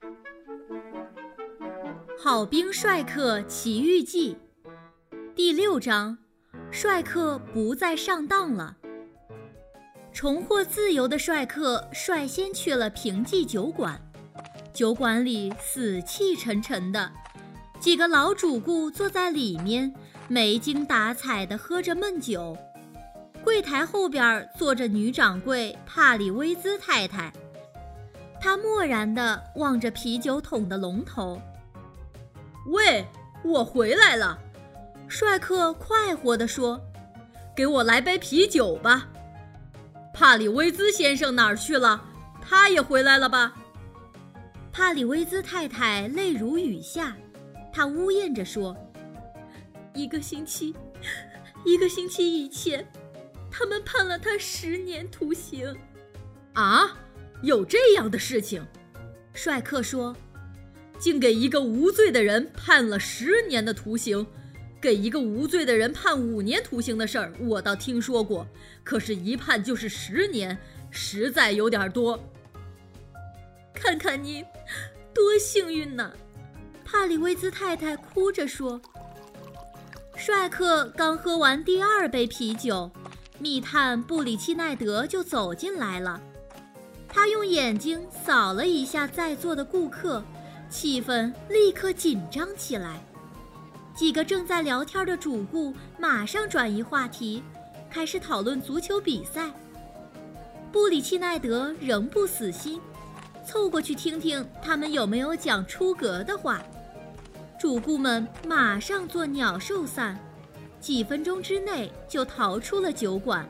好兵帅克奇遇记第6章，帅克不再上当了。重获自由的帅克率先去了平记酒馆，酒馆里死气沉沉的，几个老主顾坐在里面，没精打采地喝着闷酒。柜台后边坐着女掌柜帕里威兹太太，她漠然地望着啤酒桶的龙头。 喂，我回来了， 帅克快活地说， 给我来杯啤酒吧。帕里威兹先生哪儿去了？他也回来了吧？ 帕里威兹太太泪如雨下，她呜咽着说，一个星期以前，他们判了他10年徒刑。 啊，有这样的事情？ 帅克说， 竟给一个无罪的人判了10年的徒刑，给一个无罪的人判5年徒刑的事儿，我倒听说过，可是一判就是10年，实在有点多。 看看您，多幸运呢！帕里威兹太太哭着说。帅克刚喝完第2杯啤酒，密探布里奇奈德就走进来了。他用眼睛扫了一下在座的顾客，气氛立刻紧张起来。几个正在聊天的主顾马上转移话题，开始讨论足球比赛。布里奇奈德仍不死心，凑过去听听他们有没有讲出格的话。主顾们马上做鸟兽散，几分钟之内就逃出了酒馆。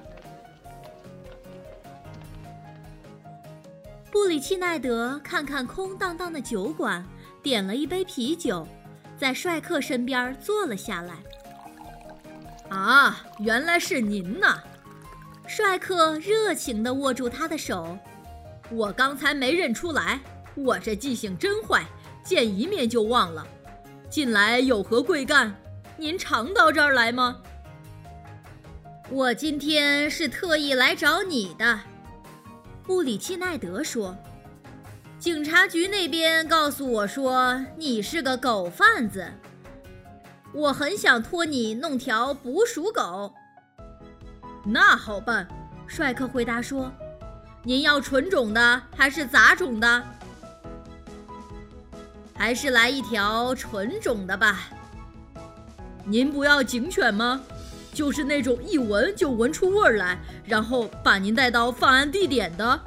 布里奇奈德看看空荡荡的酒馆，点了一杯啤酒，在帅克身边坐了下来。 啊，原来是您呐！ 帅克热情地握住他的手。 我刚才没认出来，我这记性真坏，见一面就忘了。近来有何贵干？您常到这儿来吗？ 我今天是特意来找你的，布里奇奈德说。警察局那边告诉我说你是个狗贩子，我很想托你弄条捕鼠狗。 那好办，帅克回答说，您要纯种的还是杂种的？ 还是来一条纯种的吧。 您不要警犬吗？就是那种一闻就闻出味儿来，然后把您带到犯案地点的。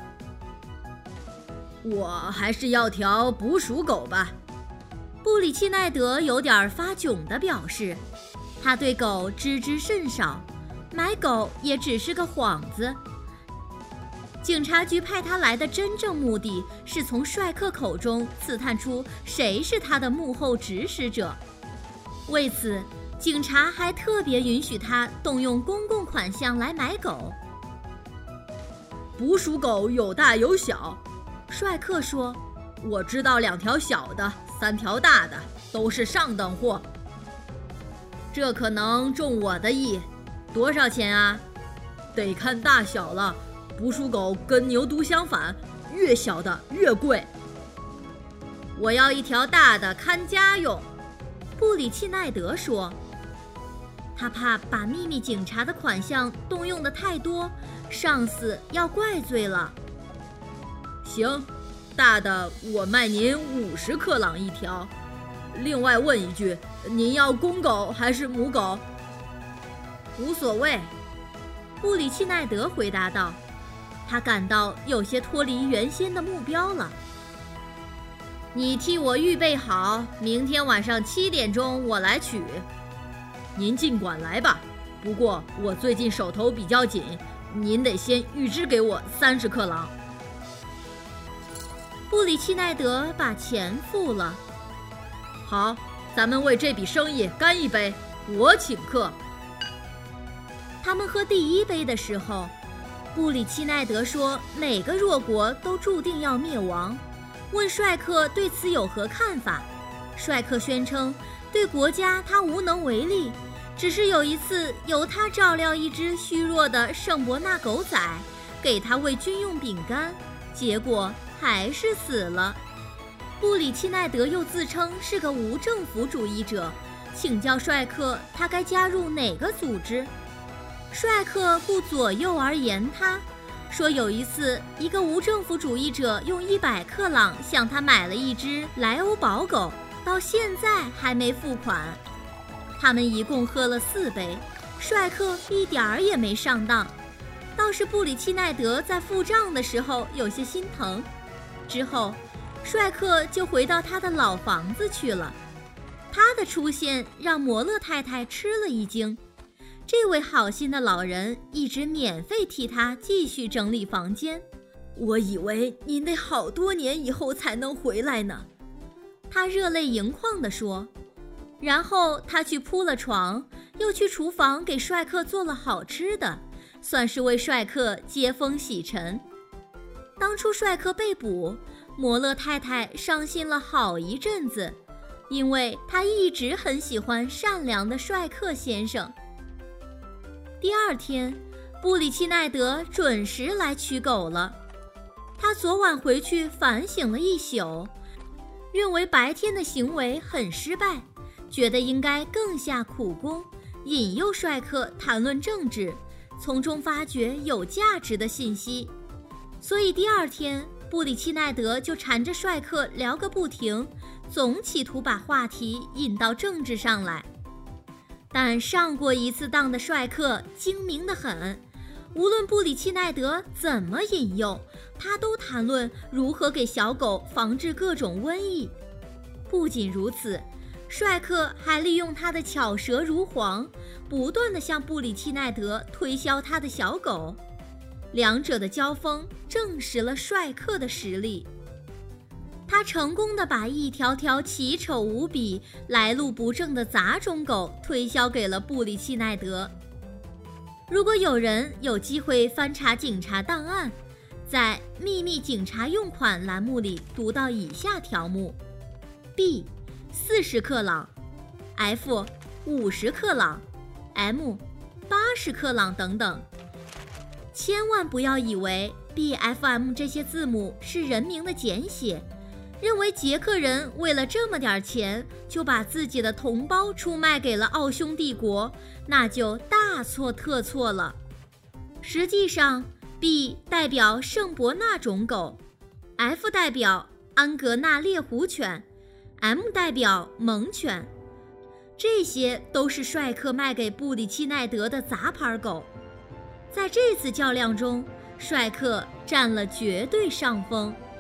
我还是要条捕鼠狗吧。 布里奇奈德有点发窘的表示，他对狗知之甚少，买狗也只是个幌子。警察局派他来的真正目的是从帅克口中刺探出谁是他的幕后指使者。为此，警察还特别允许他动用公共款项来买狗。 捕鼠狗有大有小， 帅克说， 我知道2条小的，3条大的，都是上等货。 这可能中我的意。多少钱啊？ 得看大小了，捕鼠狗跟牛犊相反，越小的越贵。 我要一条大的看家用，布里奇奈德说。他怕把秘密警察的款项动用的太多，上司要怪罪了。 行，大的我卖您50克朗一条。另外问一句，您要公狗还是母狗？ 无所谓，布里奇奈德回答道。他感到有些脱离原先的目标了。你替我预备好，明天晚上7点钟我来取。 您尽管来吧，不过我最近手头比较紧，您得先预支给我30克朗。 布里奇奈德把钱付了。 好，咱们为这笔生意干一杯，我请客。 他们喝第1杯的时候，布里奇奈德说每个弱国都注定要灭亡，问帅克对此有何看法。帅克宣称对国家他无能为力，只是有一次由他照料一只虚弱的圣伯纳狗仔，给他喂军用饼干，结果还是死了。 布里契奈德又自称是个无政府主义者，请教帅克他该加入哪个组织。帅克顾左右而言他，说有一次一个无政府主义者用100克朗向他买了一只莱欧宝狗，到现在还没付款。他们一共喝了4杯，帅克一点儿也没上当。倒是布里契奈德在付账的时候有些心疼。之后帅克就回到他的老房子去了。他的出现让摩勒太太吃了一惊，这位好心的老人一直免费替他继续整理房间。 我以为您得好多年以后才能回来呢， 他热泪盈眶地说。然后他去铺了床，又去厨房给帅克做了好吃的，算是为帅克接风洗尘。当初帅克被捕，摩勒太太伤心了好一阵子，因为她一直很喜欢善良的帅克先生。第2天，布里契奈德准时来取狗了。他昨晚回去反省了一宿，认为白天的行为很失败，觉得应该更下苦功，引诱帅克谈论政治，从中发掘有价值的信息。所以第2天，布里契奈德就缠着帅克聊个不停，总企图把话题引到政治上来。但上过一次当的帅克精明得很，无论布里契奈德怎么引诱，他都谈论如何给小狗防治各种瘟疫。不仅如此，帅克还利用他的巧舌如簧，不断地向布里契奈德推销他的小狗。两者的交锋证实了帅克的实力。他成功地把一条条奇丑无比、来路不正的杂种狗推销给了布里契奈德。如果有人有机会翻查警察档案，在秘密警察用款栏目里读到以下条目： B 40克朗， F 50克朗， M 80克朗等等，千万不要以为 BFM 这些字母是人名的简写，认为捷克人为了这么点钱就把自己的同胞出卖给了奥匈帝国，那就大错特错了。实际上 B 代表圣伯纳种狗， F 代表安格纳猎狐犬， M 代表猛犬，这些都是帅克卖给布里契奈德的杂牌狗。在这次较量中，帅克占了绝对上风。